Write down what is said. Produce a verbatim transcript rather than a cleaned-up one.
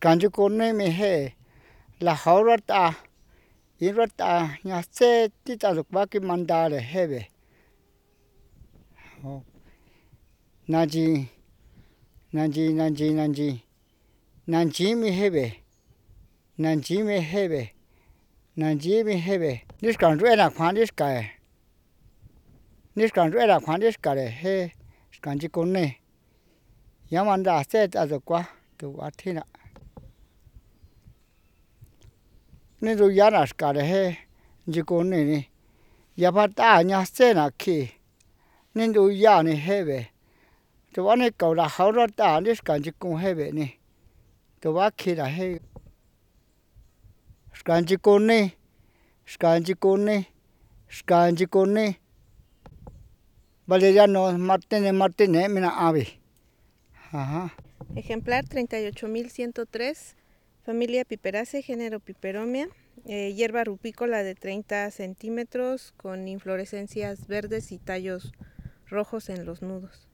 Scanju con me he la haurata irata ya se tita lukba ki mandale hebe. Naji Nanji Nanji Nanji Nanji mi hebe Nanji mi hebe Nanji mi hebe This can read a quan this guy This can read a quan this guy he Scanji con ne Yamanda said as a qua to Atina Nidu Yanas got a he Jiconi Yapata Yasena key Nindu Yani hebe to one go la haurata this Scanji con hebe ni to Wakida he Scanji con ne Scanji con ne Scanji con ne Valeriano Martínez Martínez mina ave. Ajá. Ejemplar treinta y ocho mil ciento tres, familia Piperaceae, género Piperomia, eh, hierba rupícola de treinta centímetros con inflorescencias verdes y tallos rojos en los nudos.